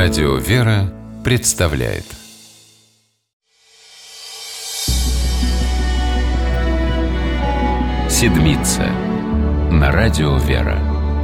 Радио «Вера» представляет «Седмица» на Радио «Вера».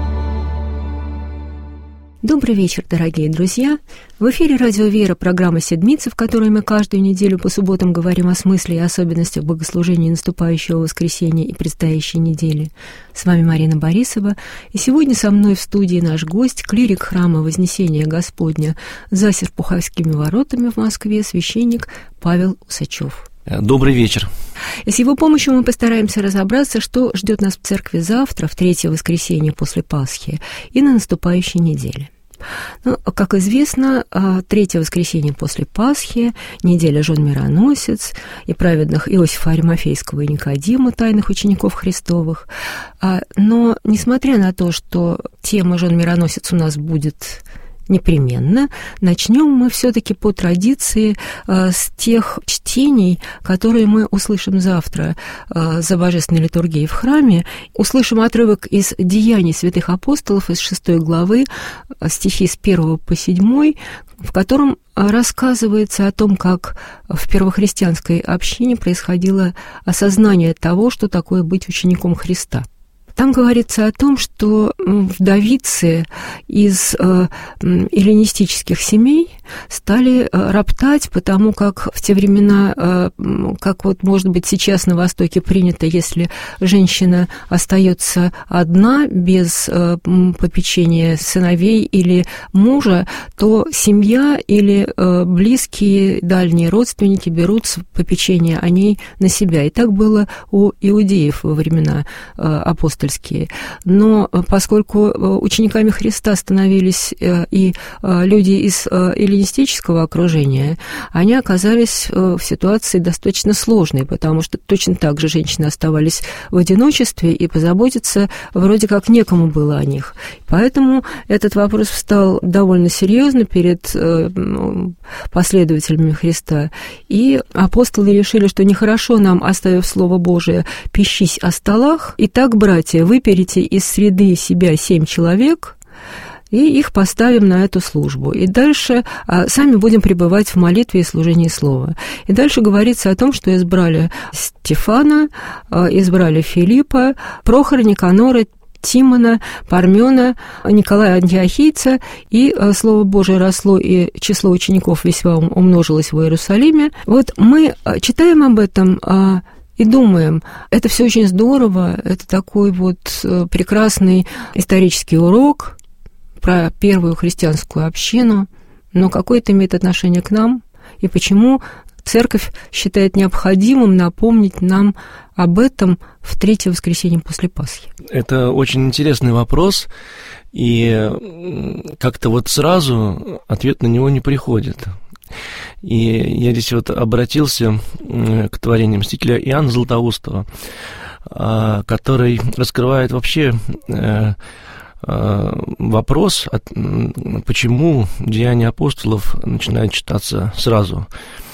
Добрый вечер, дорогие друзья! В эфире «Радио Вера» программа «Седмица», в которой мы каждую неделю по субботам говорим о смысле и особенностях богослужения наступающего воскресенья и предстоящей недели. С вами Марина Борисова, и сегодня со мной в студии наш гость, клирик храма Вознесения Господня за Серпуховскими воротами в Москве, священник Павел Усачев. Добрый вечер. И с его помощью мы постараемся разобраться, что ждет нас в церкви завтра, в третье воскресенье после Пасхи, и на наступающей неделе. Ну, как известно, третье воскресенье после Пасхи, неделя жен Мироносец и праведных Иосифа Аримафейского и Никодима, тайных учеников Христовых. Но, несмотря на то, что тема жен Мироносец у нас будет непременно, начнем мы все-таки по традиции с тех чтений, которые мы услышим завтра за божественной литургией в храме. Услышим отрывок из «Деяний святых апостолов» из 6 главы, стихи с 1 по 7, в котором рассказывается о том, как в первохристианской общине происходило осознание того, что такое быть учеником Христа. Там говорится о том, что вдовицы из эллинистических семей стали роптать, потому как в те времена, как вот, может быть, сейчас на Востоке принято, если женщина остается одна, без попечения сыновей или мужа, то семья или близкие, дальние родственники берут попечение о ней на себя. И так было у иудеев во времена апостольские. Но поскольку учениками Христа становились и люди из эллинистического окружения, они оказались в ситуации достаточно сложной, потому что точно так же женщины оставались в одиночестве, и позаботиться вроде как некому было о них. Поэтому этот вопрос встал довольно серьезно перед последователями Христа, и апостолы решили, что нехорошо нам, оставив Слово Божие, пищись о столах. Итак, братья, выберите из среды себя 7 человек, и их поставим на эту службу. И дальше сами будем пребывать в молитве и служении слова. И дальше говорится о том, что избрали Стефана, избрали Филиппа, Прохора, Никанора, Тимона, Пармена, Николая Антиохийца, и Слово Божие росло, и число учеников весьма умножилось в Иерусалиме. Вот мы читаем об этом и думаем, это все очень здорово, это такой вот прекрасный исторический урок про первую христианскую общину, но какое это имеет отношение к нам, и почему Церковь считает необходимым напомнить нам об этом в третье воскресенье после Пасхи? Это очень интересный вопрос, и как-то вот сразу ответ на него не приходит. И я здесь вот обратился к творению мстителя Иоанна Златоустова, который раскрывает вообще вопрос, почему Деяния апостолов начинают читаться сразу,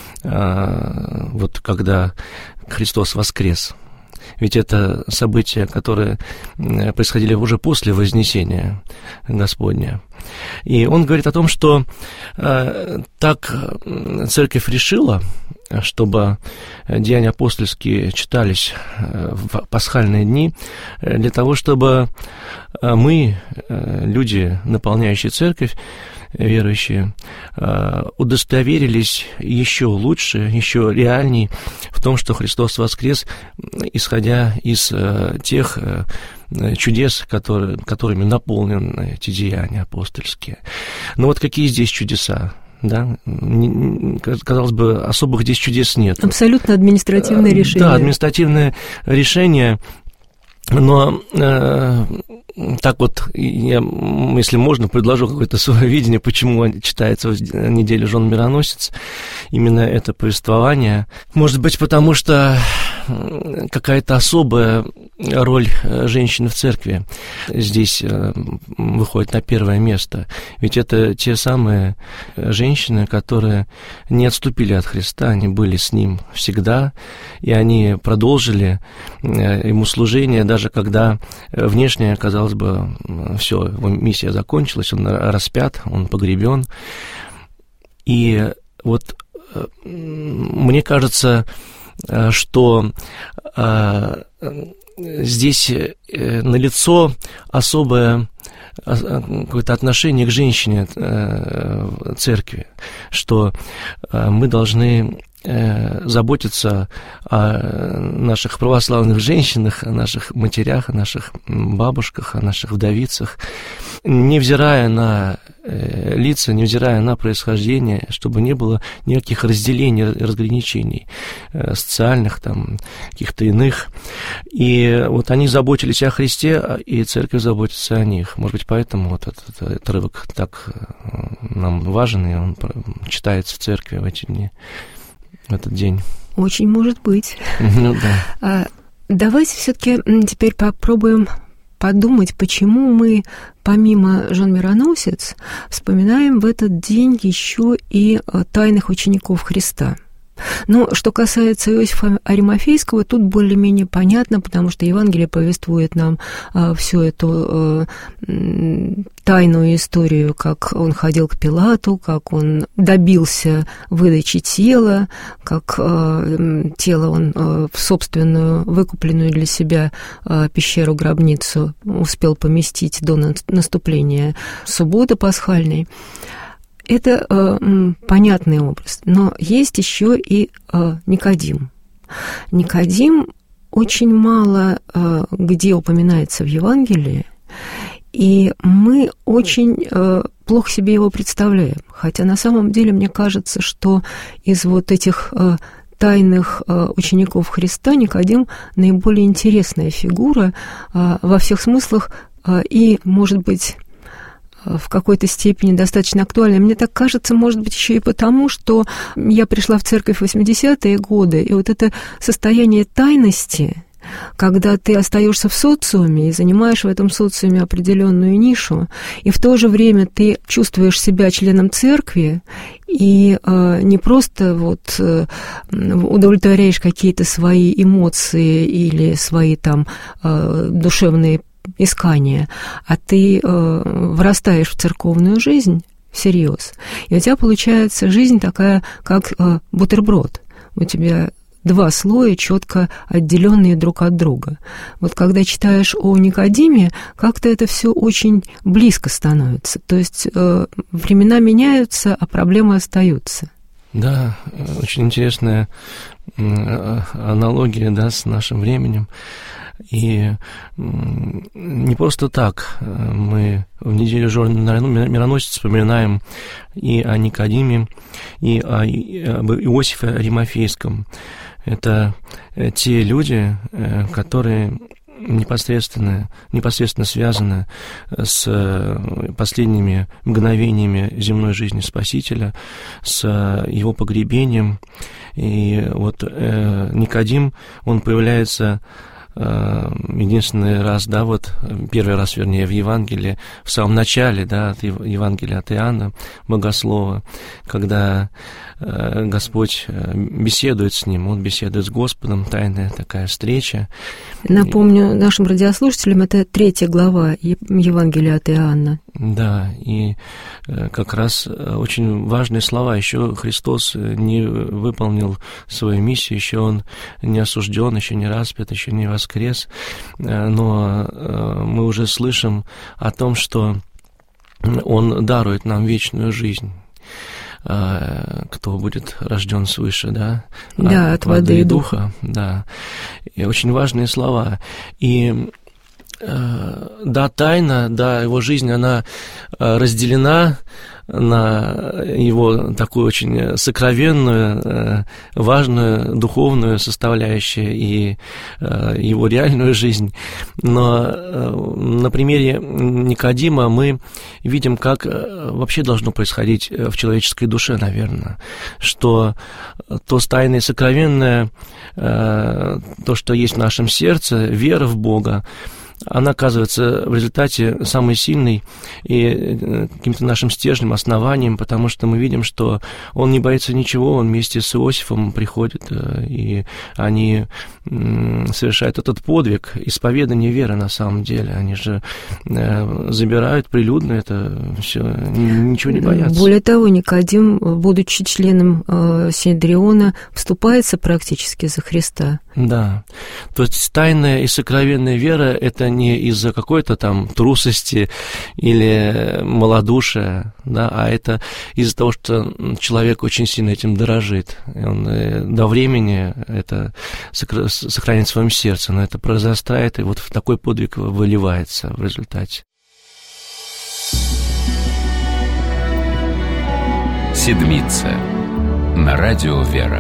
вот когда Христос воскрес. Ведь это события, которые происходили уже после Вознесения Господня. И он говорит о том, что так Церковь решила, чтобы Деяния апостольские читались в пасхальные дни, для того, чтобы мы, люди, наполняющие Церковь, верующие, удостоверились еще лучше, еще реальней в том, что Христос воскрес, исходя из тех чудес, которыми наполнены эти деяния апостольские. Но вот какие здесь чудеса? Да? Казалось бы, особых здесь чудес нет. Абсолютно административное решение. Да, административное решение. Но так вот, я, если можно, предложу какое-то свое видение, почему читается в неделю жен Мироносец именно это повествование. Может быть, потому что какая-то особая роль женщины в церкви здесь выходит на первое место. Ведь это те самые женщины, которые не отступили от Христа, они были с Ним всегда, и они продолжили Ему служение, даже когда внешне, казалось бы, что все, его миссия закончилась, он распят, он погребен. И вот мне кажется, что здесь налицо особое какое-то отношение к женщине церкви, что мы должны заботиться о наших православных женщинах, о наших матерях, о наших бабушках, о наших вдовицах, невзирая на лица, невзирая на происхождение, чтобы не было никаких разделений, разграничений социальных, там, каких-то иных. И вот они заботились о Христе, и церковь заботится о них. Может быть, поэтому вот этот отрывок так нам важен, и он читается в церкви в эти дни, в этот день. Очень может быть. Ну да. Давайте все-таки теперь попробуем подумать, почему мы, помимо Жен Мироносец, вспоминаем в этот день еще и тайных учеников Христа. Но что касается Иосифа Аримафейского, тут более-менее понятно, потому что Евангелие повествует нам всю эту тайную историю, как он ходил к Пилату, как он добился выдачи тела, как тело он в собственную, выкупленную для себя пещеру-гробницу успел поместить до наступления субботы пасхальной. Это понятный образ, но есть еще и Никодим. Никодим очень мало где упоминается в Евангелии, и мы очень плохо себе его представляем. Хотя на самом деле мне кажется, что из вот этих тайных учеников Христа Никодим наиболее интересная фигура во всех смыслах и, может быть, в какой-то степени достаточно актуальна. Мне так кажется, может быть, еще и потому, что я пришла в церковь в 80-е годы, и вот это состояние тайности, когда ты остаешься в социуме и занимаешь в этом социуме определенную нишу, и в то же время ты чувствуешь себя членом церкви, и не просто вот удовлетворяешь какие-то свои эмоции или свои там душевные искания, а ты врастаешь в церковную жизнь всерьез, и у тебя получается жизнь такая, как бутерброд. У тебя два слоя, четко отделенные друг от друга. Вот когда читаешь о Никодиме, как-то это все очень близко становится. То есть времена меняются, а проблемы остаются. Да, очень интересная аналогия, да, с нашим временем. И не просто так мы в неделю Жен Мироносец вспоминаем и о Никодиме, и об Иосифе Аримафейском. Это те люди, которые непосредственно связаны с последними мгновениями земной жизни Спасителя, с его погребением. И вот Никодим, он появляется единственный раз, да, вот первый раз, вернее, в Евангелии, в самом начале, да, от Евангелия от Иоанна, Богослова, когда Господь беседует с ним, он беседует с Господом, тайная такая встреча. Напомню нашим радиослушателям, это 3 глава Евангелия от Иоанна. Да, и как раз очень важные слова. Еще Христос не выполнил свою миссию, еще Он не осужден, еще не распят, еще не воскрес, но мы уже слышим о том, что Он дарует нам вечную жизнь. Кто будет рожден свыше, да? Да, от воды и духа. Да, и очень важные слова. И да, тайна, да, его жизнь, она разделена на его такую очень сокровенную, важную духовную составляющую и его реальную жизнь. Но на примере Никодима мы видим, как вообще должно происходить в человеческой душе, наверное, что то тайное и сокровенное, то, что есть в нашем сердце, вера в Бога, она оказывается в результате самой сильной и каким-то нашим стержнем, основанием, потому что мы видим, что он не боится ничего, он вместе с Иосифом приходит, и они совершают этот подвиг исповедания веры на самом деле. Они же забирают прилюдно это все, ничего не боятся. Более того, Никодим, будучи членом Синедриона, вступается практически за Христа. Да. То есть тайная и сокровенная вера — это не из-за какой-то там трусости или малодушия, да, а это из-за того, что человек очень сильно этим дорожит. И он до времени это сохранит в своем сердце, но это произрастает, и вот в такой подвиг выливается в результате. Седмица на радио «Вера».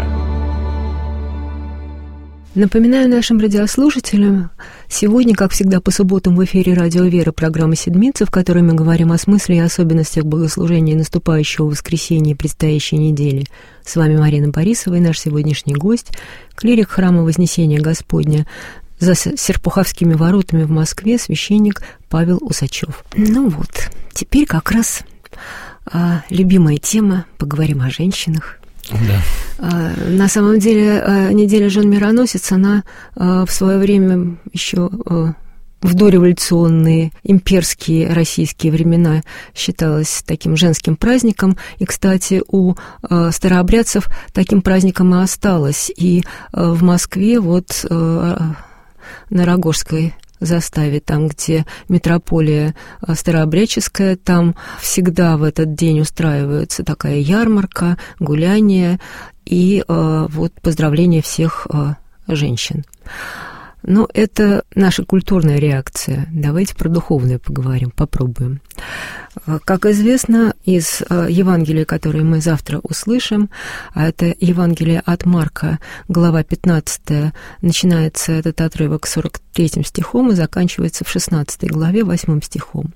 Напоминаю нашим радиослушателям, сегодня, как всегда, по субботам в эфире радио «Вера» программа «Седмица», в которой мы говорим о смысле и особенностях богослужения наступающего воскресенья и предстоящей недели. С вами Марина Борисова и наш сегодняшний гость, клирик храма Вознесения Господня за Серпуховскими воротами в Москве, священник Павел Усачев. Ну вот, теперь как раз любимая тема, поговорим о женщинах. Да. На самом деле, неделя жен мироносец, она в свое время еще в дореволюционные имперские российские времена считалась таким женским праздником. И, кстати, у старообрядцев таким праздником и осталось. И в Москве, вот на Рогожской заставе, там, где митрополия старообрядческая, там всегда в этот день устраивается такая ярмарка, гуляние и вот поздравление всех женщин. Но это наша культурная реакция. Давайте про духовное поговорим, попробуем. Как известно, из Евангелия, которое мы завтра услышим, а это Евангелие от Марка, глава 15, начинается этот отрывок 43 стихом и заканчивается в 16 главе 8 стихом.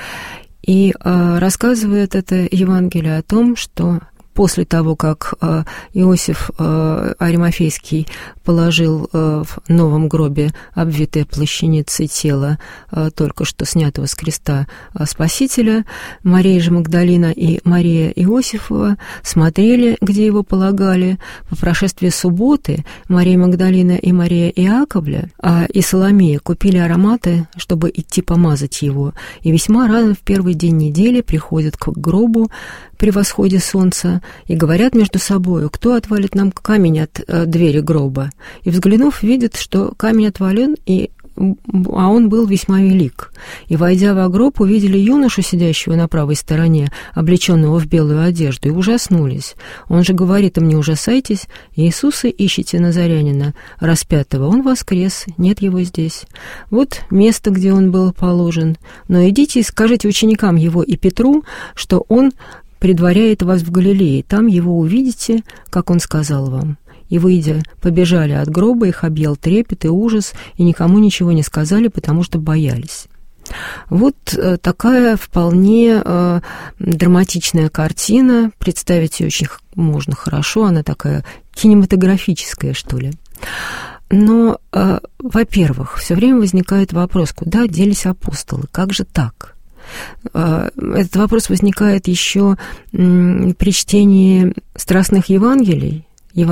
И рассказывает это Евангелие о том, что после того, как Иосиф Аримафейский положил в новом гробе обвитое плащаницей тело только что снятого с креста Спасителя, Мария же Магдалина и Мария Иосифова смотрели, где его полагали. По прошествии субботы Мария Магдалина и Мария Иаковля и Соломея купили ароматы, чтобы идти помазать его, и весьма рано в первый день недели приходят к гробу при восходе солнца и говорят между собою, кто отвалит нам камень от двери гроба. И, взглянув, видят, что камень отвален, а он был весьма велик. И, войдя во гроб, увидели юношу, сидящего на правой стороне, облеченного в белую одежду, и ужаснулись. Он же говорит им: не ужасайтесь, Иисуса ищете, Назарянина, распятого. Он воскрес, нет его здесь. Вот место, где он был положен. Но идите и скажите ученикам его и Петру, что он предваряет вас в Галилее, там его увидите, как он сказал вам. И, выйдя, побежали от гроба, их объял трепет и ужас, и никому ничего не сказали, потому что боялись. Вот такая вполне драматичная картина, представить ее очень можно хорошо, она такая кинематографическая, что ли. Но, во-первых, все время возникает вопрос, куда делись апостолы, как же так? Этот вопрос возникает еще при чтении страстных Евангелий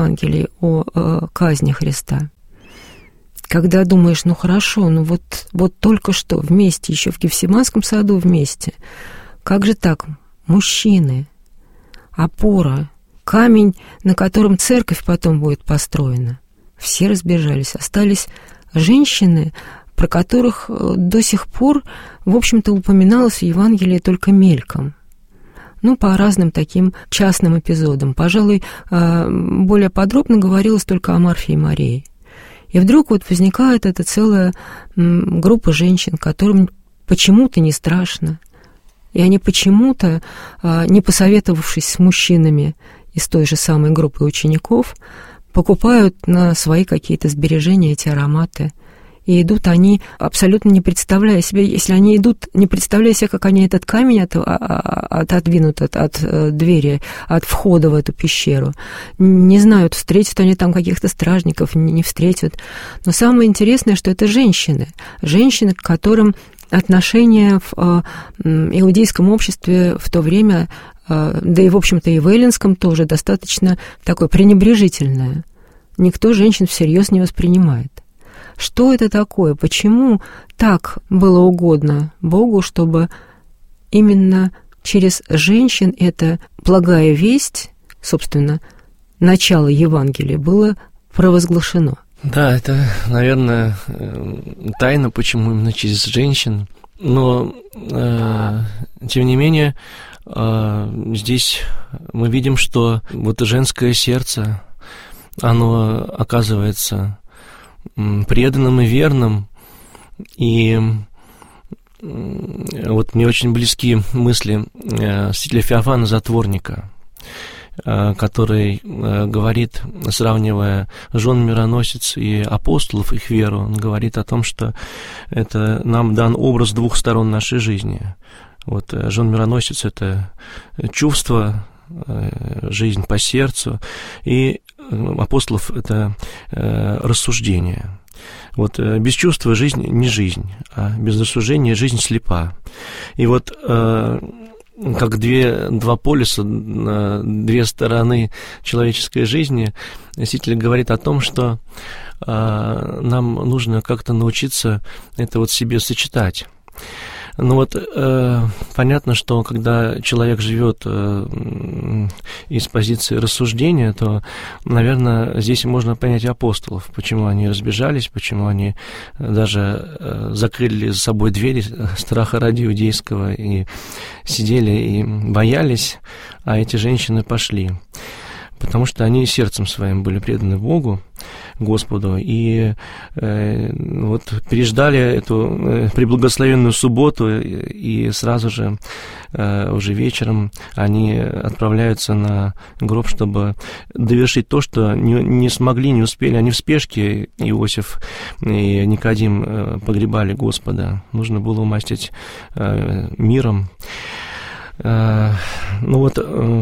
о казни Христа. Когда думаешь, ну хорошо, ну вот только что вместе, еще в Гефсиманском саду вместе. Как же так? Мужчины, опора, камень, на котором церковь потом будет построена. Все разбежались, остались женщины, про которых до сих пор, в общем-то, упоминалось в Евангелии только мельком. Ну, по разным таким частным эпизодам. Пожалуй, более подробно говорилось только о Марфе и Марии. И вдруг вот возникает эта целая группа женщин, которым почему-то не страшно. И они почему-то, не посоветовавшись с мужчинами из той же самой группы учеников, покупают на свои какие-то сбережения эти ароматы и идут они абсолютно не представляя себе, если они идут, не представляя себе, как они этот камень отодвинут от двери, от входа в эту пещеру. Не знают, встретят они там каких-то стражников, не встретят. Но самое интересное, что это женщины, к которым отношение в иудейском обществе в то время, да и, в общем-то, и в эллинском тоже достаточно такое пренебрежительное. Никто женщин всерьез не воспринимает. Что это такое? Почему так было угодно Богу, чтобы именно через женщин эта благая весть, собственно, начало Евангелия, было провозглашено? Да, это, наверное, тайна, почему именно через женщин. Но, тем не менее, здесь мы видим, что вот женское сердце, оно оказывается преданным и верным. И вот мне очень близки мысли святителя Феофана Затворника, который говорит, сравнивая жен мироносец и апостолов, их веру, он говорит о том, что это нам дан образ двух сторон нашей жизни. Вот жен мироносец — это чувство, жизнь по сердцу, и апостолов — это рассуждение. Вот без чувства жизнь не жизнь, а без рассуждения жизнь слепа. И вот как два полюса, две стороны человеческой жизни, святитель говорит о том, что нам нужно как-то научиться это вот себе сочетать. Ну вот понятно, что когда человек живет из позиции рассуждения, то, наверное, здесь можно понять апостолов, почему они разбежались, почему они даже закрыли за собой двери страха ради иудейского и сидели и боялись, а эти женщины пошли. Потому что они сердцем своим были преданы Богу, Господу, и вот переждали эту преблагословенную субботу, и сразу же, уже вечером, они отправляются на гроб, чтобы довершить то, что не смогли, не успели. Они в спешке, Иосиф и Никодим, погребали Господа. Нужно было умастить миром. Ну вот...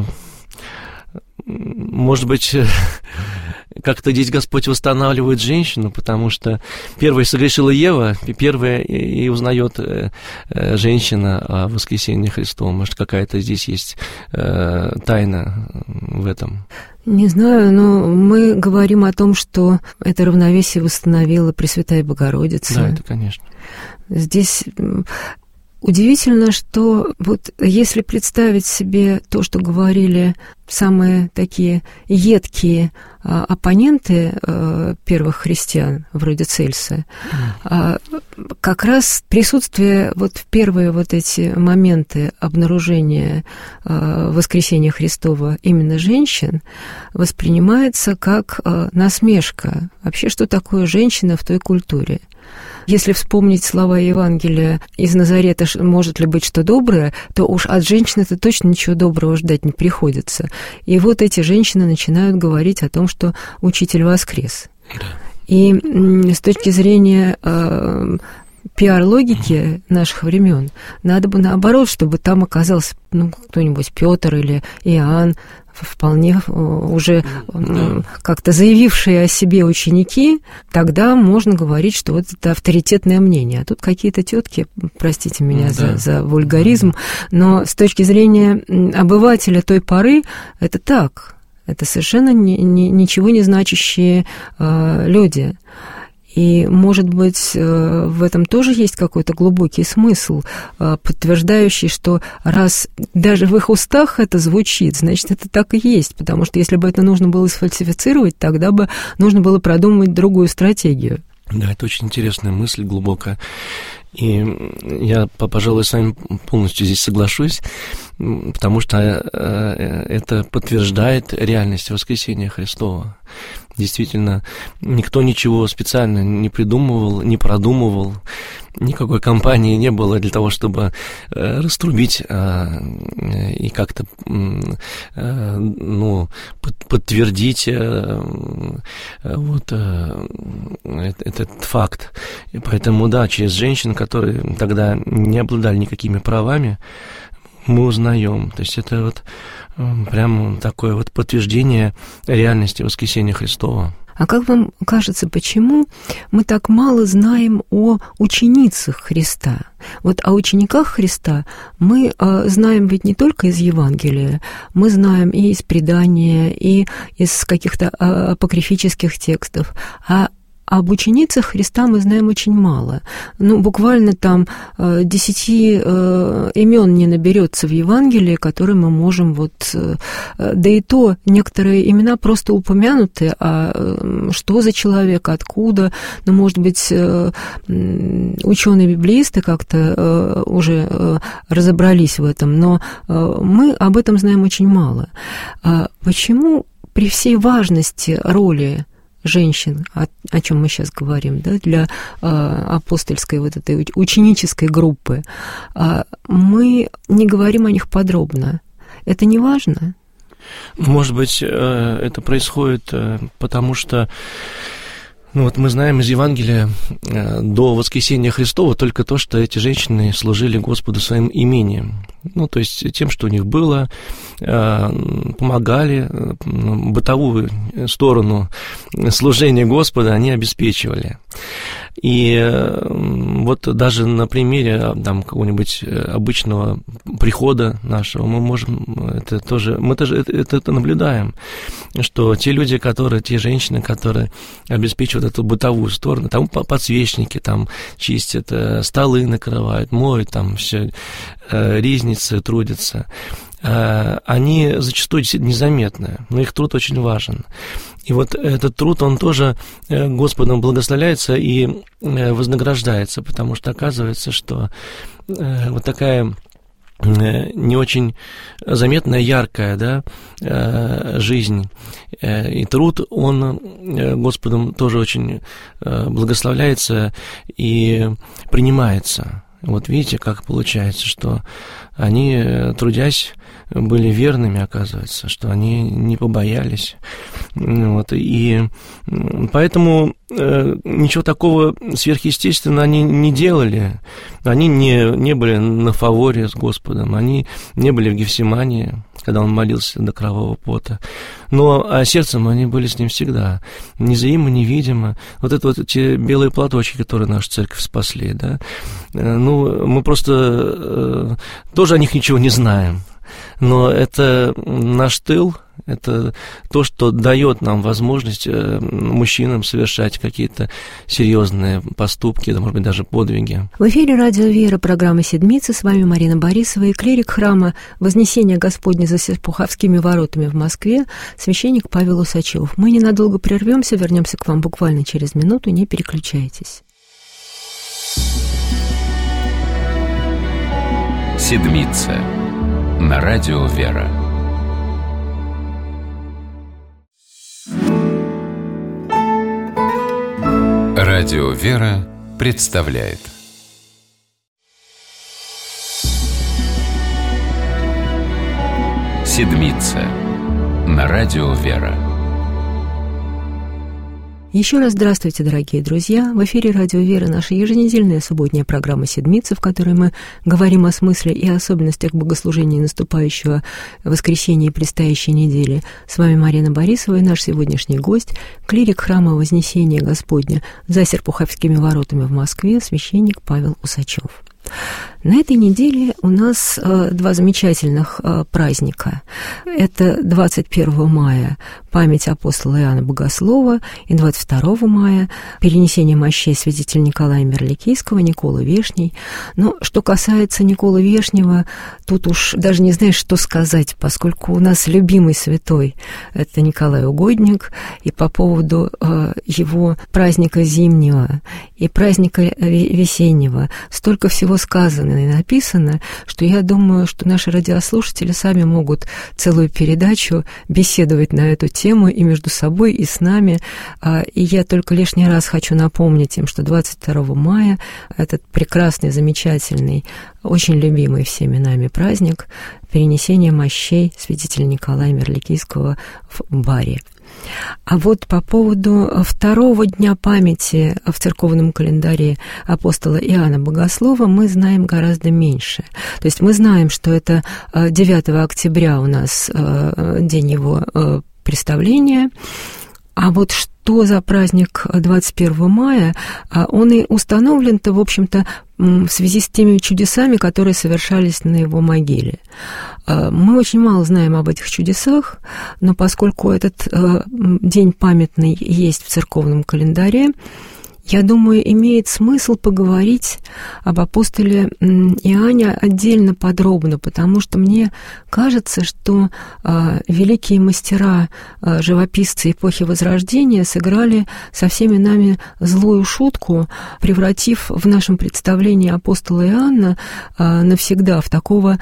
Может быть, как-то здесь Господь восстанавливает женщину, потому что первой согрешила Ева, первая и узнает женщина о воскресении Христовом. Может, какая-то здесь есть тайна в этом? Не знаю, но мы говорим о том, что это равновесие восстановила Пресвятая Богородица. Да, это конечно. Здесь... Удивительно, что вот если представить себе то, что говорили самые такие едкие оппоненты первых христиан, вроде Цельса, как раз присутствие вот в первые вот эти моменты обнаружения воскресения Христова именно женщин воспринимается как насмешка. Вообще, что такое женщина в той культуре? Если вспомнить слова Евангелия из Назарета, может ли быть что доброе, то уж от женщины-то точно ничего доброго ждать не приходится. И вот эти женщины начинают говорить о том, что Учитель воскрес. И с точки зрения пиар-логики наших времен, надо бы наоборот, чтобы там оказался кто-нибудь Петр или Иоанн, вполне уже как-то заявившие о себе ученики, тогда можно говорить, что вот это авторитетное мнение. А тут какие-то тетки, простите меня за вульгаризм, но с точки зрения обывателя той поры, это так. Это совершенно ничего не значащие люди. И, может быть, в этом тоже есть какой-то глубокий смысл, подтверждающий, что раз даже в их устах это звучит, значит, это так и есть. Потому что если бы это нужно было сфальсифицировать, тогда бы нужно было продумывать другую стратегию. Да, это очень интересная мысль, глубокая. И я, пожалуй, с вами полностью здесь соглашусь, потому что это подтверждает реальность воскресения Христова. Действительно, никто ничего специально не придумывал, не продумывал, никакой кампании не было для того, чтобы раструбить и как-то подтвердить этот факт. И поэтому, да, через женщин, которые тогда не обладали никакими правами, мы узнаем. То есть это вот прям такое вот подтверждение реальности воскресения Христова. А как вам кажется, почему мы так мало знаем о ученицах Христа? Вот о учениках Христа мы знаем ведь не только из Евангелия, мы знаем и из предания, и из каких-то апокрифических текстов, а об ученицах Христа мы знаем очень мало. Буквально там 10 имен не наберется в Евангелии, которые мы можем да и то некоторые имена просто упомянуты, а что за человек, откуда, может быть, ученые-библеисты как-то уже разобрались в этом, но мы об этом знаем очень мало. Почему при всей важности роли женщин, о чем мы сейчас говорим, да, для апостольской этой ученической группы, мы не говорим о них подробно? Это не важно? Может быть, это происходит потому, что мы знаем из Евангелия до воскресения Христова только то, что эти женщины служили Господу своим имением. То есть тем, что у них было, помогали, бытовую сторону служения Господа они обеспечивали. И даже на примере какого-нибудь обычного прихода нашего мы это наблюдаем, что те люди, те женщины, которые обеспечивают эту бытовую сторону, там подсвечники, там чистят, столы накрывают, моют, там все ризницы, трудятся, они зачастую действительно незаметны, но их труд очень важен. И этот труд, он тоже Господом благословляется и вознаграждается, потому что оказывается, что такая не очень заметная, яркая, да, жизнь и труд, он Господом тоже очень благословляется и принимается. Видите, как получается, что они, трудясь, были верными, оказывается, что они не побоялись. И поэтому ничего такого сверхъестественного они не делали. Они не были на фаворе с Господом, они не были в Гефсимании, когда он молился до кровавого пота. А сердцем они были с ним всегда. Незримо, невидимо. Те белые платочки, которые нашу церковь спасли, да. Мы просто тоже о них ничего не знаем. Но это наш тыл, это то, что дает нам возможность мужчинам совершать какие-то серьезные поступки, может быть, даже подвиги. В эфире «Радио Вера», программа «Седмица». С вами Марина Борисова и клирик храма Вознесения Господня за Серпуховскими воротами в Москве, священник Павел Усачев. Мы ненадолго прервемся, вернемся к вам буквально через минуту, не переключайтесь. «Седмица» на радио «Вера». Радио «Вера» представляет «Седмица» на радио «Вера». Еще раз здравствуйте, дорогие друзья. В эфире «Радио Вера» наша еженедельная субботняя программа «Седмица», в которой мы говорим о смысле и особенностях богослужения наступающего воскресенья и предстоящей недели. С вами Марина Борисова и наш сегодняшний гость, клирик храма Вознесения Господня за Серпуховскими воротами в Москве, священник Павел Усачев. На этой неделе у нас два замечательных праздника. Это 21 мая, память апостола Иоанна Богослова, и 22 мая перенесение мощей святителя Николая Мирликийского, Николы Вешней. Но что касается Николы Вешнего, тут уж даже не знаешь, что сказать, поскольку у нас любимый святой – это Николай Угодник, и по поводу его праздника зимнего и праздника весеннего столько всего сказано и написано, что я думаю, что наши радиослушатели сами могут целую передачу беседовать на эту тему и между собой, и с нами. И я только лишний раз хочу напомнить им, что 22 мая этот прекрасный, замечательный, очень любимый всеми нами праздник перенесения мощей святителя Николая Мирликийского в Баре. А вот по поводу второго дня памяти в церковном календаре апостола Иоанна Богослова мы знаем гораздо меньше. То есть мы знаем, что это 9 октября у нас день его представления, а вот что за праздник 21 мая, он и установлен-то, в общем-то, в связи с теми чудесами, которые совершались на его могиле. Мы очень мало знаем об этих чудесах, но поскольку этот день памятный есть в церковном календаре, я думаю, имеет смысл поговорить об апостоле Иоанне отдельно подробно, потому что мне кажется, что великие мастера, живописцы эпохи Возрождения сыграли со всеми нами злую шутку, превратив в нашем представлении апостола Иоанна навсегда в такого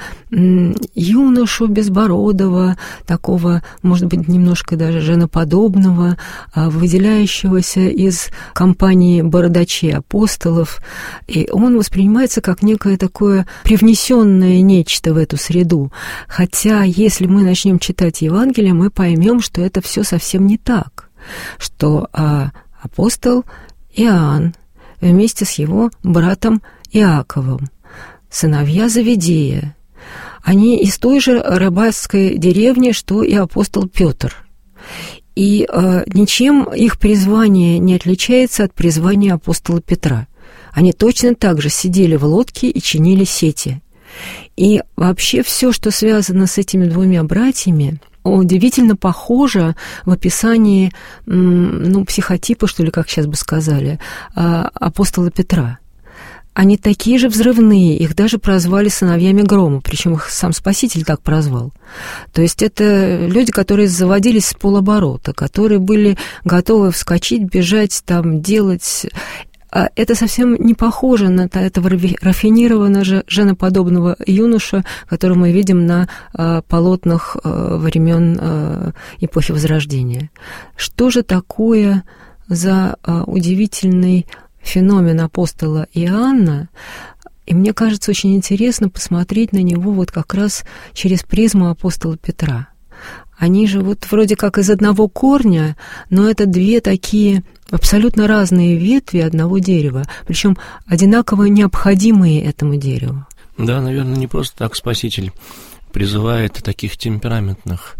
юношу безбородого, такого, может быть, немножко даже женоподобного, выделяющегося из компании бородачей апостолов, и он воспринимается как некое такое привнесенное нечто в эту среду. Хотя, если мы начнем читать Евангелие, мы поймем, что это все совсем не так, что апостол Иоанн вместе с его братом Иаковом, сыновья Завидея, они из той же рыбацкой деревни, что и апостол Петр. И ничем их призвание не отличается от призвания апостола Петра. Они точно так же сидели в лодке и чинили сети. И вообще все, что связано с этими двумя братьями, удивительно похоже в описании, психотипа, что ли, как сейчас бы сказали, апостола Петра. Они такие же взрывные, их даже прозвали сыновьями грома, причем их сам Спаситель так прозвал. То есть это люди, которые заводились с полоборота, которые были готовы вскочить, бежать, там, делать. Это совсем не похоже на этого рафинированного женоподобного юноша, которого мы видим на полотнах времен эпохи Возрождения. Что же такое за удивительный феномен апостола Иоанна, и мне кажется, очень интересно посмотреть на него вот как раз через призму апостола Петра. Они же вот вроде как из одного корня, но это две такие абсолютно разные ветви одного дерева, причем одинаково необходимые этому дереву. Да, наверное, не просто так Спаситель призывает таких темпераментных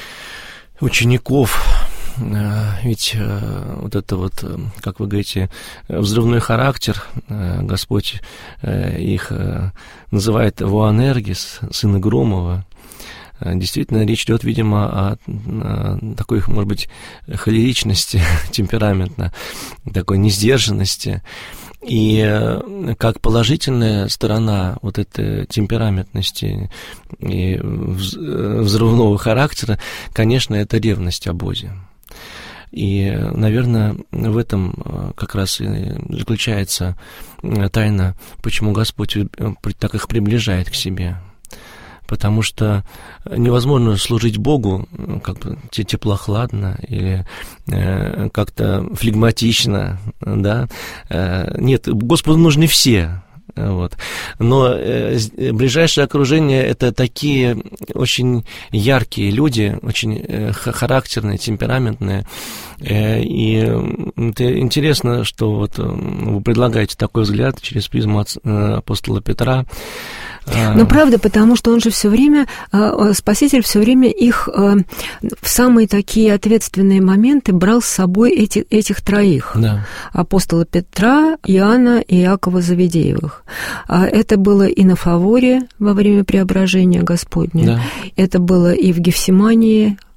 учеников. Ведь вот это вот, как вы говорите, взрывной характер, Господь их называет Воанергис, сына Громова. Действительно, речь идет, видимо, о такой, может быть, холеричности, темпераментно, такой несдержанности. И как положительная сторона вот этой темпераментности и взрывного характера, конечно, это ревность о Боге. И, наверное, в этом как раз и заключается тайна, почему Господь так их приближает к себе. Потому что невозможно служить Богу как бы теплохладно или как-то флегматично, да. Нет, Господу нужны все. Вот. Но ближайшее окружение – это такие очень яркие люди, очень характерные, темпераментные. И это интересно, что вот вы предлагаете такой взгляд через призму апостола Петра. Ну, правда, потому что он же все время, Спаситель все время их в самые такие ответственные моменты брал с собой этих троих. Да. Апостола Петра, Иоанна и Иакова Завидеевых. Это было и на Фаворе во время преображения Господня. Да. Это было и в Гефсимании,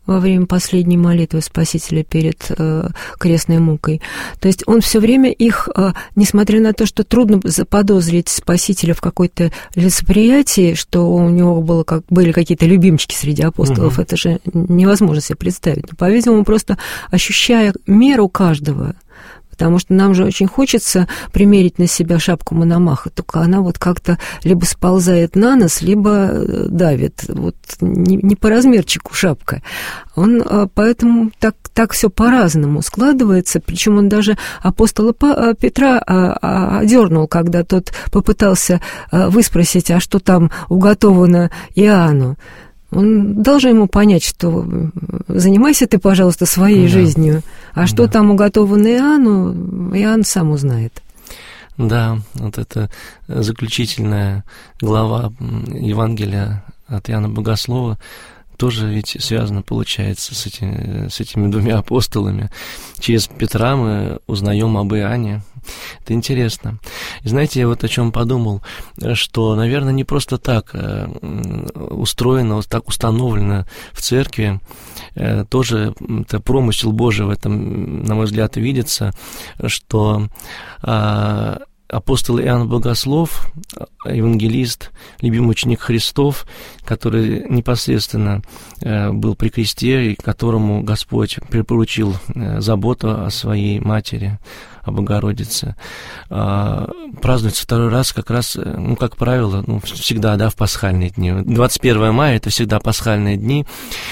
во время последней молитвы Спасителя перед крестной мукой. То есть он все время их, несмотря на то, что трудно заподозрить Спасителя в какой-то лицеприятии, что у него были какие-то любимчики среди апостолов, это же невозможно себе представить. Но, по-видимому, просто ощущая меру каждого, потому что нам же очень хочется примерить на себя шапку Мономаха, только она вот как-то либо сползает на нос, либо давит. Вот не по размерчику шапка. Он поэтому так все по-разному складывается, причем он даже апостола Петра одернул, когда тот попытался выспросить, а что там уготовано Иоанну. Он дал же ему понять, что занимайся ты, пожалуйста, своей жизнью, а что там уготовано Иоанну, Иоанн сам узнает. Да, вот это заключительная глава Евангелия от Иоанна Богослова тоже ведь связано, получается, с этими двумя апостолами. Через Петра мы узнаем об Иоанне. Это интересно. И знаете, я вот о чем подумал, что, наверное, не просто так устроено, вот так установлено в церкви, тоже это промысел Божий в этом, на мой взгляд, видится, что апостол Иоанн Богослов, евангелист, любимый ученик Христов, который непосредственно был при кресте и которому Господь припоручил заботу о своей матери, о Богородице, празднуется второй раз как раз, как правило, всегда, в пасхальные дни. 21 мая – это всегда пасхальные дни,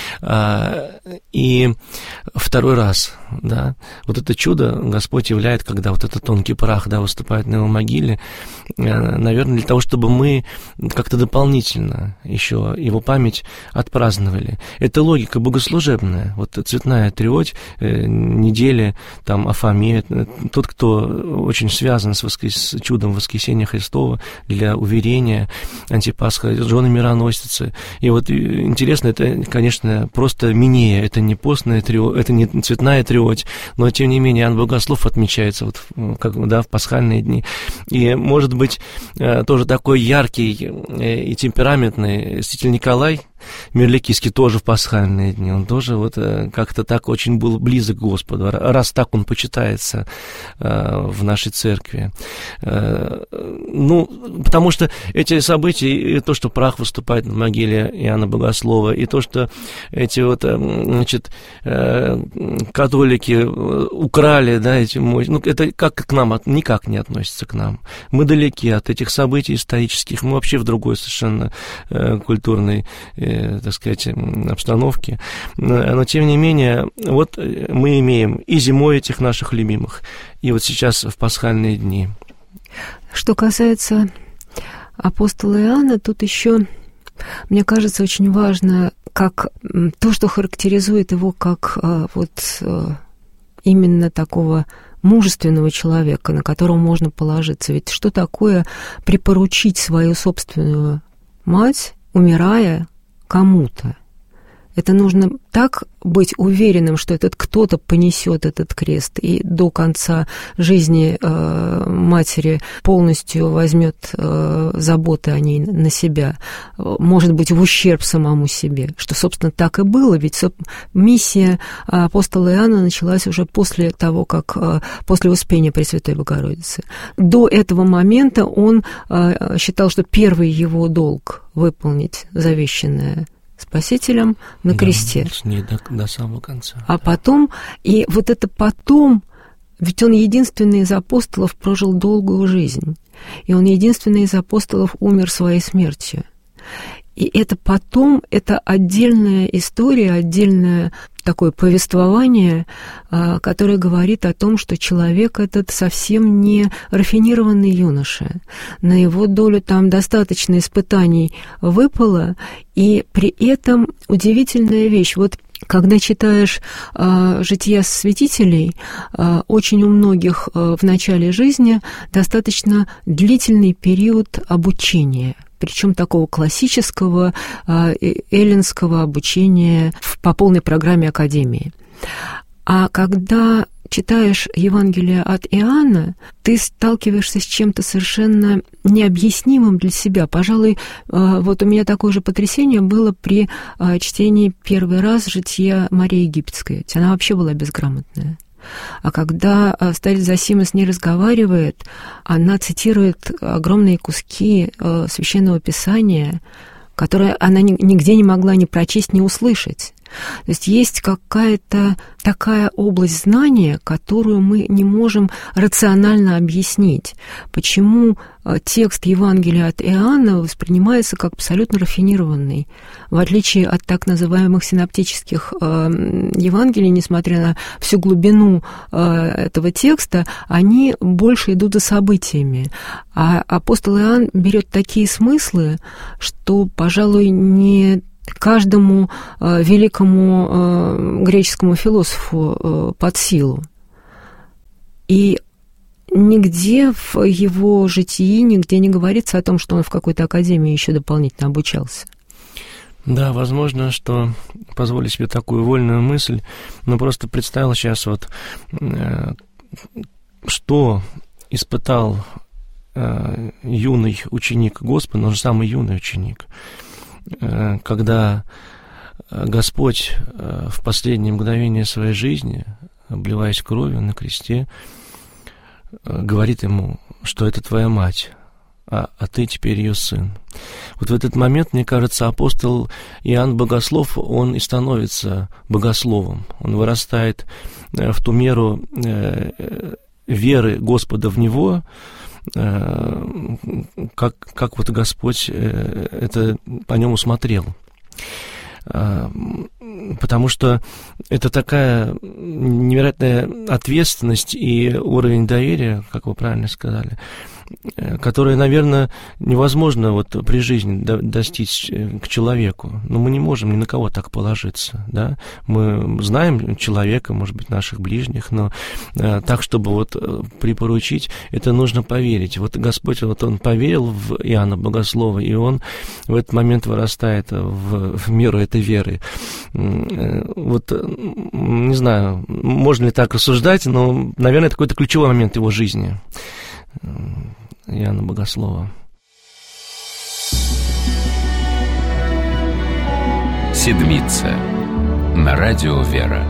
и второй раз, вот это чудо Господь являет, когда вот этот тонкий прах, выступает на его могиле, наверное, для того, чтобы мы как-то дополнительно еще его память отпраздновали. Это логика богослужебная, вот цветная триодь, недели, о Фоме, тот, кто очень связан с чудом воскресения Христова для уверения антипасха, жены мироносицы. И вот интересно, это, конечно, просто минея, это не постная триодь, это не цветная триодь, но, тем не менее, Иоанн Богослов отмечается в пасхальные дни. И, может быть, тоже такой яркий и темпераментный святитель Николай Мирликийский тоже в пасхальные дни, он тоже как-то так очень был близок к Господу, раз так он почитается в нашей церкви. Потому что эти события, и то, что прах выступает на могиле Иоанна Богослова, и то, что эти католики украли, это как к нам, никак не относится к нам. Мы далеки от этих событий исторических, мы вообще в другой совершенно культурной, обстановки. Но, тем не менее, мы имеем и зимой этих наших любимых, и вот сейчас в пасхальные дни. Что касается апостола Иоанна, тут еще, мне кажется, очень важно, как то, что характеризует его как именно такого мужественного человека, на которого можно положиться. Ведь что такое припоручить свою собственную мать, умирая, кому-то? Это нужно так быть уверенным, что этот кто-то понесет этот крест и до конца жизни матери полностью возьмет заботы о ней на себя, может быть, в ущерб самому себе, что, собственно, так и было, ведь миссия апостола Иоанна началась уже после того, после Успения Пресвятой Богородицы. До этого момента он считал, что первый его долг — выполнить завещанное Спасителем на кресте. До самого конца. А потом, и вот это потом, ведь он единственный из апостолов прожил долгую жизнь, и он единственный из апостолов умер своей смертью. И это потом, это отдельная история, отдельное такое повествование, которое говорит о том, что человек этот совсем не рафинированный юноша. На его долю там достаточно испытаний выпало, и при этом удивительная вещь. Когда читаешь жития святителей, очень у многих в начале жизни достаточно длительный период обучения, причем такого классического эллинского обучения по полной программе академии. А когда читаешь Евангелие от Иоанна, ты сталкиваешься с чем-то совершенно необъяснимым для себя. Пожалуй, вот у меня такое же потрясение было при чтении первый раз «Жития Марии Египетской». Ведь она вообще была безграмотная. А когда старец Зосима с ней разговаривает, она цитирует огромные куски Священного Писания, которые она нигде не могла ни прочесть, ни услышать. То есть какая-то такая область знания, которую мы не можем рационально объяснить. Почему текст Евангелия от Иоанна воспринимается как абсолютно рафинированный, в отличие от так называемых синоптических Евангелий, несмотря на всю глубину этого текста, они больше идут за событиями. А апостол Иоанн берет такие смыслы, что, пожалуй, не каждому великому греческому философу под силу. И нигде в его житии, нигде не говорится о том, что он в какой-то академии еще дополнительно обучался. Да, возможно, что позволю себе такую вольную мысль, но просто представил сейчас вот, что испытал юный ученик Господа, он же самый юный ученик, когда Господь в последнее мгновение своей жизни, обливаясь кровью на кресте, говорит ему, что это твоя мать, а ты теперь ее сын. Вот в этот момент, мне кажется, апостол Иоанн Богослов, он и становится богословом. Он вырастает в ту меру веры Господа в него, как вот Господь это по нему смотрел. Потому что это такая невероятная ответственность и уровень доверия, как вы правильно сказали, которое, наверное, невозможно вот при жизни достичь к человеку. Но мы не можем ни на кого так положиться, да? Мы знаем человека, может быть, наших ближних, но так, чтобы вот припоручить, это нужно поверить. Вот Господь, вот Он поверил в Иоанна Богослова, и Он в этот момент вырастает в меру этой веры. Вот, не знаю, можно ли так рассуждать, но, наверное, это какой-то ключевой момент его жизни. Иоанна Богослова. Седмица на радио «Вера».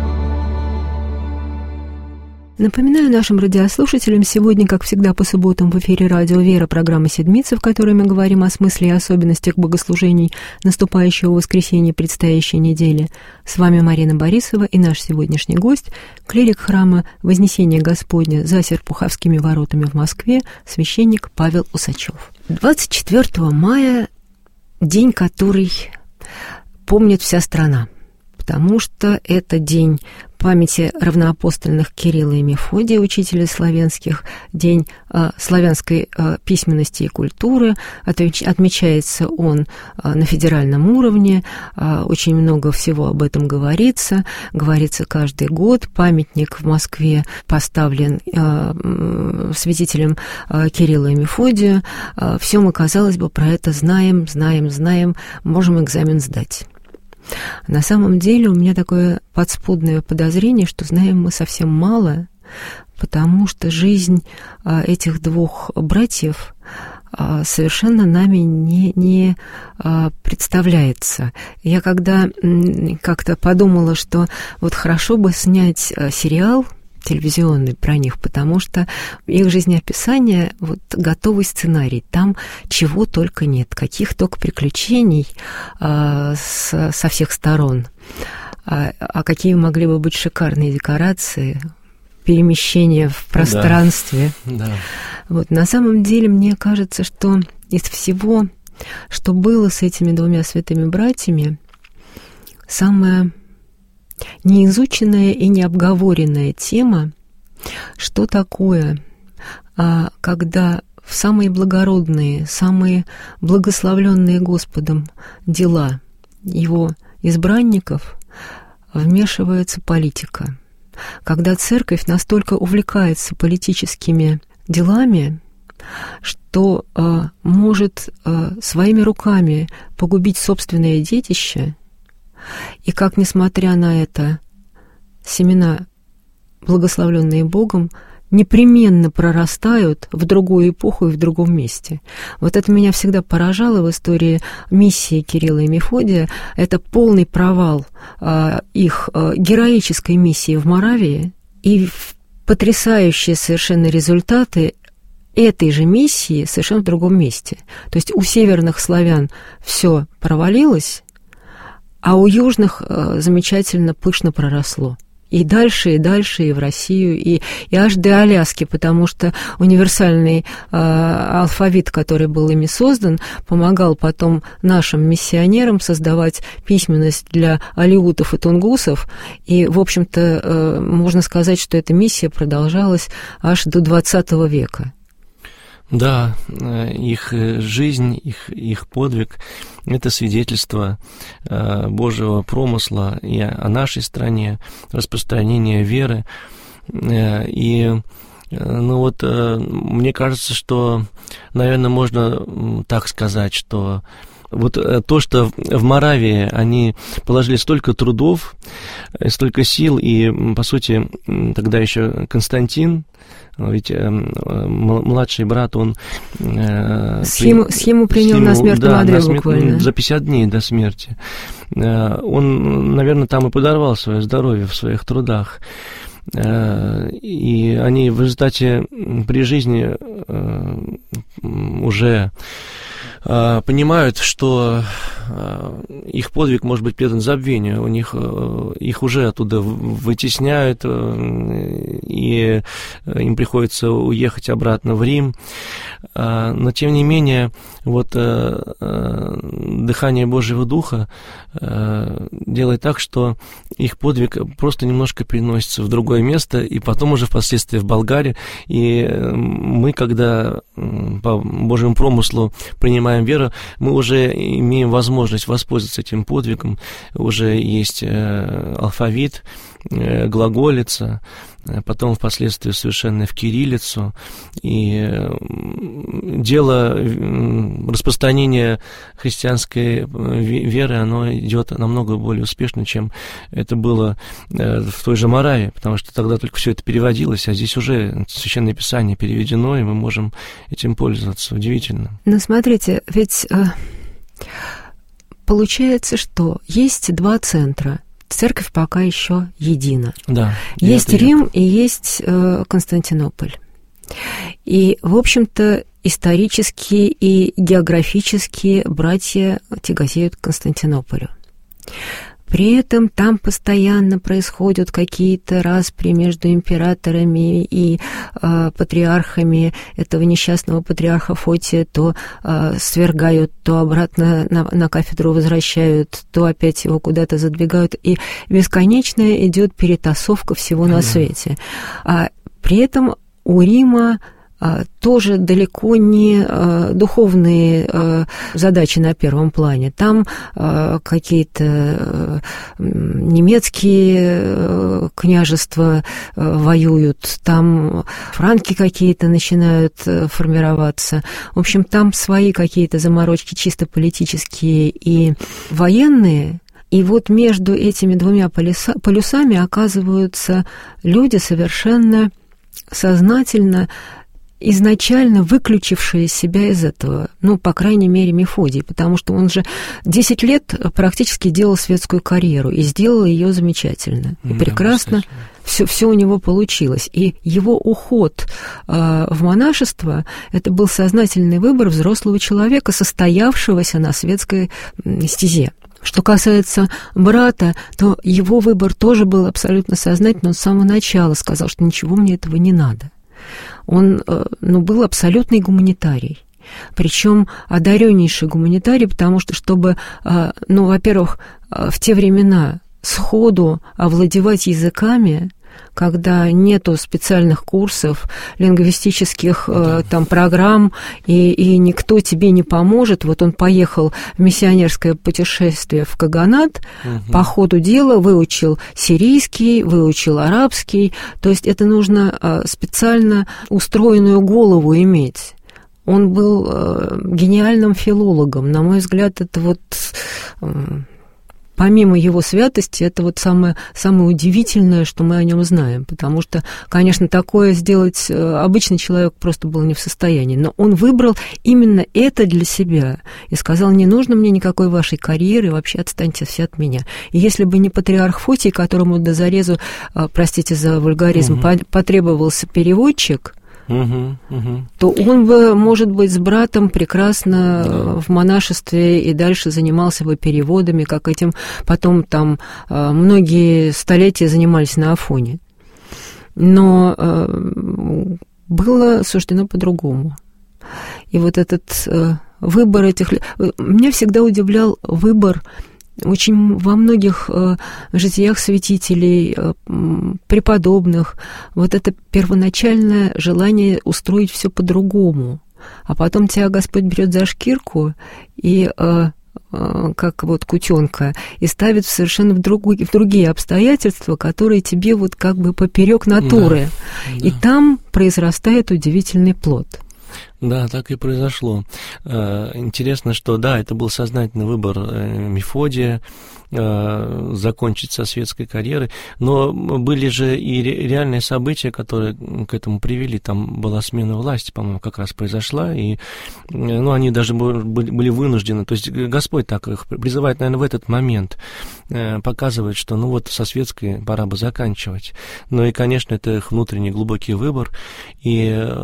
Напоминаю нашим радиослушателям, сегодня, как всегда, по субботам в эфире радио «Вера» программа «Седмица», в которой мы говорим о смысле и особенностях богослужений наступающего воскресенья предстоящей недели. С вами Марина Борисова и наш сегодняшний гость, клирик храма Вознесения Господня за Серпуховскими воротами в Москве, священник Павел Усачев. 24 мая – день, который помнит вся страна, потому что это день памяти равноапостольных Кирилла и Мефодия, учителей славянских, день славянской письменности и культуры. Отмечается он на федеральном уровне, очень много всего об этом говорится каждый год. Памятник в Москве поставлен святителем Кирилла и Мефодию. Все мы, казалось бы, про это знаем, можем экзамен сдать. На самом деле у меня такое подспудное подозрение, что знаем мы совсем мало, потому что жизнь этих двух братьев совершенно нами не представляется. Я когда как-то подумала, что вот хорошо бы снять сериал телевизионный про них, потому что их жизнеописание, вот готовый сценарий, там чего только нет, каких только приключений со всех сторон, а какие могли бы быть шикарные декорации, перемещения в пространстве. Да. Вот, на самом деле, мне кажется, что из всего, что было с этими двумя святыми братьями, самое неизученная и необговоренная тема, что такое, когда в самые благородные, самые благословленные Господом дела Его избранников вмешивается политика. Когда церковь настолько увлекается политическими делами, что может своими руками погубить собственное детище, и как, несмотря на это, семена благословленные Богом, непременно прорастают в другую эпоху и в другом месте. Вот это меня всегда поражало в истории миссии Кирилла и Мефодия. Это полный провал их героической миссии в Моравии и потрясающие совершенно результаты этой же миссии совершенно в другом месте. То есть у северных славян все провалилось, а у южных замечательно пышно проросло. И дальше, и в Россию, и аж до Аляски, потому что универсальный алфавит, который был ими создан, помогал потом нашим миссионерам создавать письменность для алеутов и тунгусов. И, в общем-то, можно сказать, что эта миссия продолжалась аж до XX века. Да, их жизнь, их подвиг – это свидетельство Божьего промысла и о нашей стране, распространение веры. И, мне кажется, что, наверное, можно так сказать, что вот то, что в Моравии они положили столько трудов, столько сил, и, по сути, тогда еще Константин, ведь младший брат, он... Схему принял на смертном одре буквально. За 50 дней до смерти. Он, наверное, там и подорвал свое здоровье в своих трудах. И они в результате при жизни уже понимают, что их подвиг может быть предан забвению, их уже оттуда вытесняют, и им приходится уехать обратно в Рим. Но, тем не менее, вот дыхание Божьего Духа делает так, что их подвиг просто немножко переносится в другое место, и потом уже впоследствии в Болгарию. И мы, когда по Божьему промыслу принимаем веру, мы уже имеем возможность воспользоваться этим подвигом. Уже есть алфавит, глаголица, потом впоследствии совершенно в кириллицу. И дело распространения христианской веры, оно идет намного более успешно, чем это было в той же Моравии, потому что тогда только все это переводилось, а здесь уже Священное Писание переведено, и мы можем этим пользоваться. Удивительно. Ну, смотрите, ведь получается, что есть два центра. Церковь пока еще едина. Да, есть Рим и есть Константинополь. И, в общем-то, исторически и географически братья тяготеют к Константинополю. При этом там постоянно происходят какие-то распри между императорами и патриархами. Этого несчастного патриарха Фотия то свергают, то обратно на кафедру возвращают, то опять его куда-то задвигают. И бесконечная идет перетасовка всего на свете. При этом у Рима тоже далеко не духовные задачи на первом плане. Там какие-то немецкие княжества воюют, там франки какие-то начинают формироваться. В общем, там свои какие-то заморочки чисто политические и военные. И вот между этими двумя полюсами оказываются люди совершенно сознательно изначально выключившие себя из этого, ну, по крайней мере, Мефодий, потому что он же 10 лет практически делал светскую карьеру и сделал ее замечательно. И прекрасно все у него получилось. И его уход в монашество – это был сознательный выбор взрослого человека, состоявшегося на светской стезе. Что касается брата, то его выбор тоже был абсолютно сознательный. Он с самого начала сказал, что ничего мне этого не надо. Он был абсолютный гуманитарий. Причем одареннейший гуманитарий, потому что, чтобы, во-первых, в те времена сходу овладевать языками, когда нету специальных курсов, лингвистических там программ, и никто тебе не поможет. Вот он поехал в миссионерское путешествие в Каганат, по ходу дела выучил сирийский, выучил арабский. То есть это нужно специально устроенную голову иметь. Он был гениальным филологом. На мой взгляд, это вот помимо его святости, это вот самое удивительное, что мы о нем знаем, потому что, конечно, такое сделать обычный человек просто был не в состоянии, но он выбрал именно это для себя и сказал: не нужно мне никакой вашей карьеры, вообще отстаньте все от меня. И если бы не патриарх Фотий, которому до зарезу, простите за вульгаризм, потребовался переводчик, то он бы, может быть, с братом прекрасно в монашестве и дальше занимался бы переводами, как этим потом там многие столетия занимались на Афоне. Но было суждено по-другому. И вот этот выбор этих... Меня всегда удивлял выбор очень во многих житиях святителей, преподобных, вот это первоначальное желание устроить все по-другому. А потом тебя Господь берет за шкирку и, как вот кутенка, и ставит совершенно в другие обстоятельства, которые тебе вот как бы поперек натуры. Да. И там произрастает удивительный плод. Да, так и произошло. Интересно, что да, это был сознательный выбор Мефодия закончить со светской карьерой, но были же и реальные события, которые к этому привели. Там была смена власти, по-моему, как раз произошла, и они даже были вынуждены. То есть Господь так их призывает, наверное, в этот момент, показывает, что вот со светской пора бы заканчивать. Но и, конечно, это их внутренний глубокий выбор, и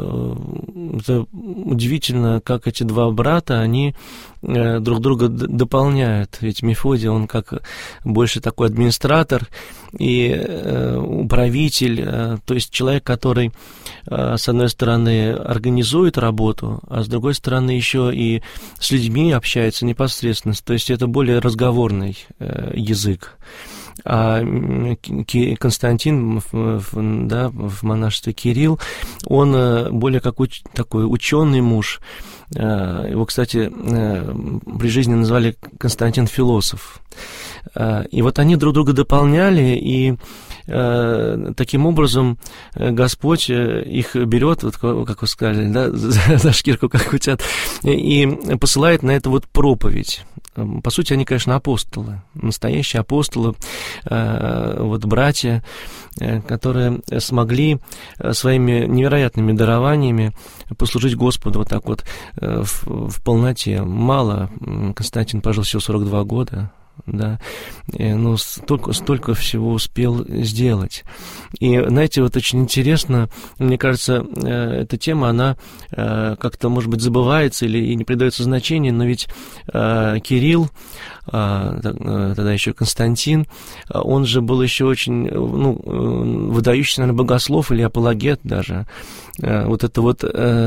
это удивительно, как эти два брата, они друг друга дополняют. Ведь Мефодий, он как больше такой администратор и управитель, то есть человек, который, с одной стороны, организует работу, а с другой стороны, еще и с людьми общается непосредственно, то есть это более разговорный язык. А Константин в монашестве Кирилл, он более такой ученый муж. Его, кстати, при жизни называли Константин философ. И вот они друг друга дополняли, и таким образом Господь их берет, вот, как вы сказали, да, за шкирку, как утят, и посылает на это вот проповедь. По сути, они, конечно, апостолы, настоящие апостолы, вот братья, которые смогли своими невероятными дарованиями послужить Господу вот так вот в полноте. Мало, Константин прожил всего 42 года, да, но столько всего успел сделать. И, знаете, вот очень интересно, мне кажется, эта тема, она как-то, может быть, забывается или не придается значения, но ведь Кирилл, тогда еще Константин, он же был еще очень, выдающийся, наверное, богослов или апологет даже. Вот это вот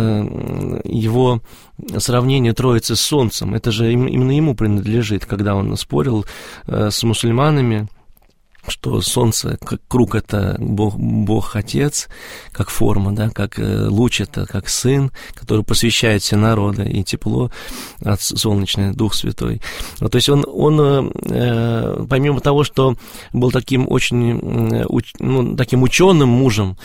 его сравнение Троицы с Солнцем, это же именно ему принадлежит, когда он спорил с мусульманами, что Солнце, как круг, это Бог Отец, как форма, да, как луч, это как Сын, который просвещает все народы, и тепло от солнечный Дух Святой. То есть он помимо того, что был таким очень, таким ученым мужем,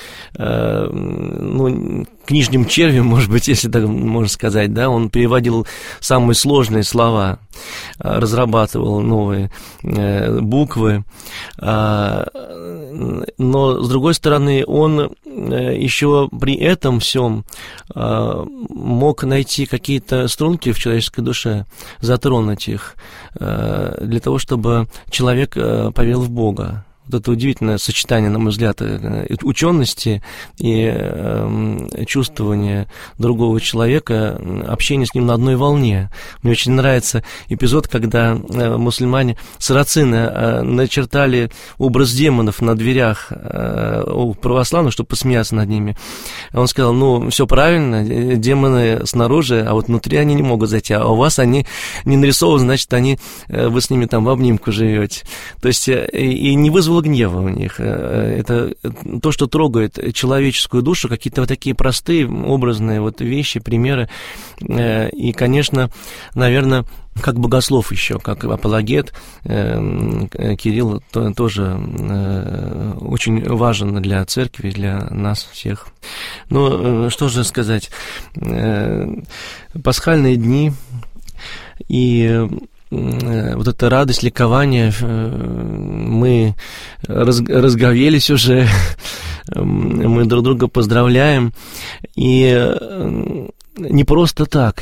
книжным червем, может быть, если так можно сказать, да, он переводил самые сложные слова, разрабатывал новые буквы, но, с другой стороны, он еще при этом всем мог найти какие-то струнки в человеческой душе, затронуть их, для того, чтобы человек поверил в Бога. Вот это удивительное сочетание, на мой взгляд, учености и чувствования другого человека, общения с ним на одной волне. Мне очень нравится эпизод, когда мусульмане, сарацины, начертали образ демонов на дверях у православных, чтобы посмеяться над ними. Он сказал: все правильно, демоны снаружи, а вот внутри они не могут зайти, а у вас они не нарисованы, значит, вы с ними там в обнимку живете. То есть и не вызвало гнева у них. Это то, что трогает человеческую душу, какие-то вот такие простые, образные вот вещи, примеры. И, конечно, наверное, как богослов еще, как апологет, Кирилл тоже очень важен для церкви, для нас всех. Что же сказать? Пасхальные дни, и вот эта радость, ликование, мы разговелись уже, мы друг друга поздравляем, и не просто так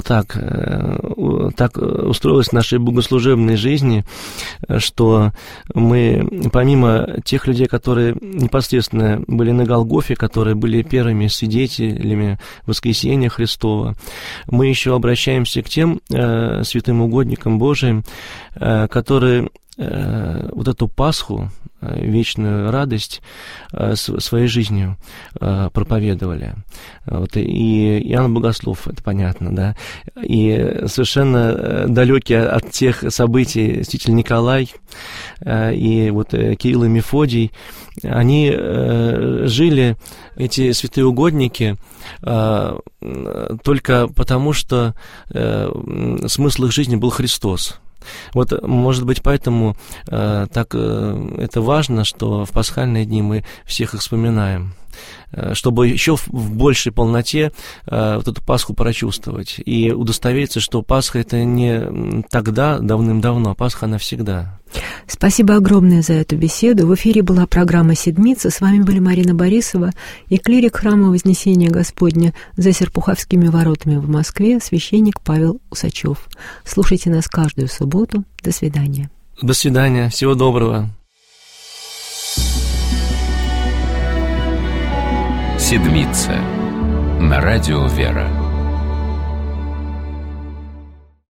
устроилось в нашей богослужебной жизни, что мы, помимо тех людей, которые непосредственно были на Голгофе, которые были первыми свидетелями воскресения Христова, мы еще обращаемся к тем святым угодникам Божиим, которые вот эту Пасху, вечную радость своей жизнью проповедовали. Вот, и Иоанн Богослов, это понятно, да, и совершенно далекий от тех событий святитель Николай и вот Кирилл и Мефодий, они жили, эти святые угодники, только потому, что смысл их жизни был Христос. Вот, может быть, поэтому так это важно, что в пасхальные дни мы всех их вспоминаем, чтобы еще в большей полноте вот эту Пасху прочувствовать и удостовериться, что Пасха — это не тогда, давным-давно, а Пасха — она всегда. Спасибо огромное за эту беседу. В эфире была программа «Седмица». С вами были Марина Борисова и клирик храма Вознесения Господня за Серпуховскими воротами в Москве, священник Павел Усачев. Слушайте нас каждую субботу. До свидания. До свидания. Всего доброго. «Седмица» на радио «Вера».